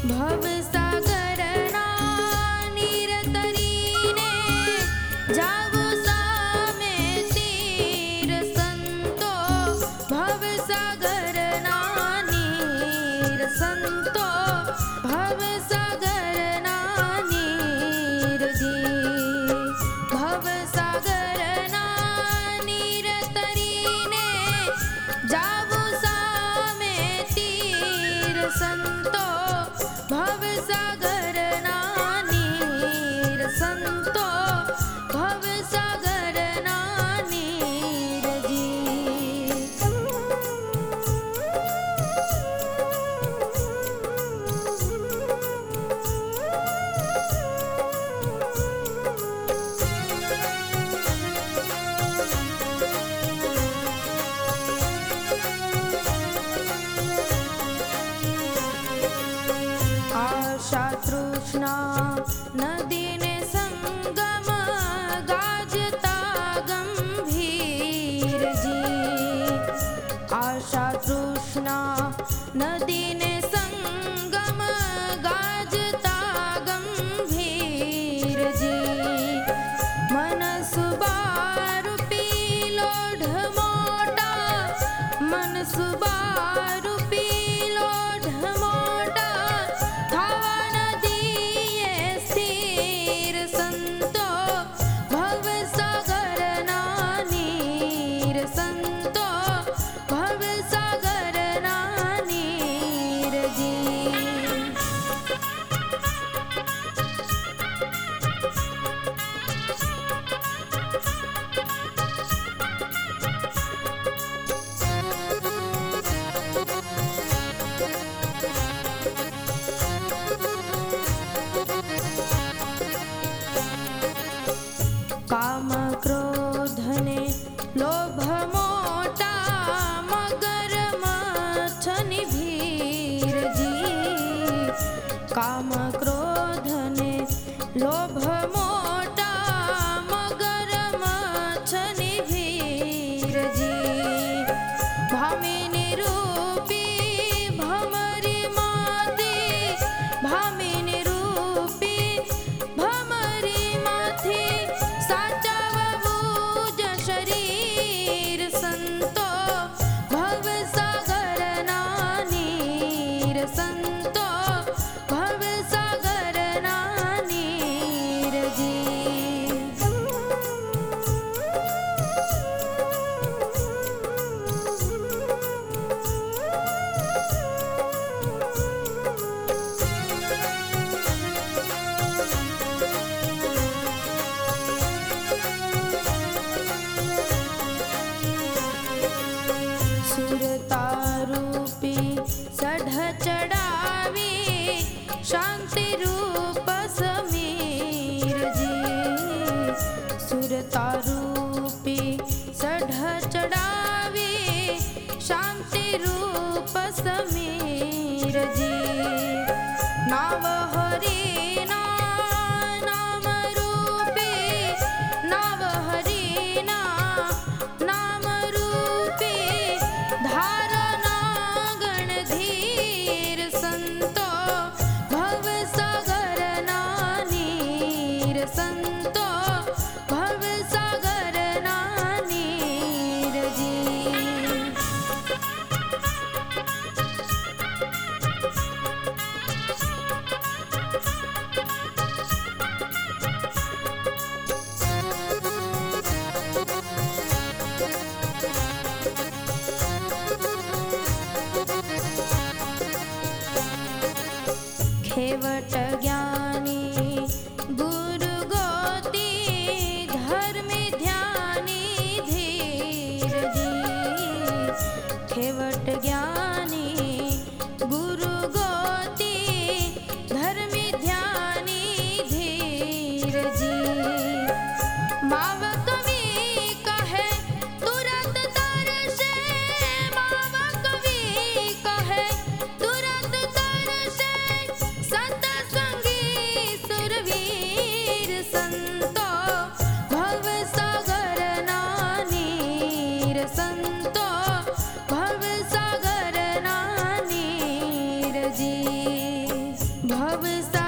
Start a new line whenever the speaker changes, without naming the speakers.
भवसागरना नीर तरीने जावो सामे तीर संतो भवसागरना नीर संतो भवसागरना नीर जी भवसागरना नीर तरीने जावो सामे तीर संतो भवसागरना नीर संतो भवसागरना नीर जी आशा तृष्णा नदीने संगम गाजता गंभीर जी आशा तृष्णा नदीने संगम गाजता गंभीर जी मनसुबारूपी लोढ मोटा मनसुबारूपी लोढ मोटा थावा नदीये स्थिर संतो भवसागरना नीर संतो भवसागरना नीर जी काम क्रोधने लोभ मोटा मगर मच्छनि भीर जी काम क्रोधने लोभ मोटा मगर मच्छनि भीर जी भामिनी रूपी भमरी माती भामिनी रूपी भमरी माथी साचावबूज शरीर संतो भवसागरना नीर संतो भवसागरना नीर जी सुरतारूपी सढ़ चढ़ावी शांति रूप समीर जी सुरतारूपी सढ़ चढ़ावी शांति रूप समीर जी नाव हरिना नाम रूपी नाव हरिना नाम रूपी धारणा गणधीर संतो भवसागरना नीर संतो भवसागरना नीर जी खेवट ज्ञानी गुरु गोती धर्मी ध्यानी धीर जी खेवट ज्ञानी गुरु गोती धर्मी ध्यानी धीर जी माव कवि कहे तुरंत तरसे माव कवि कहे तुरंत तरसे सत संगी भवसा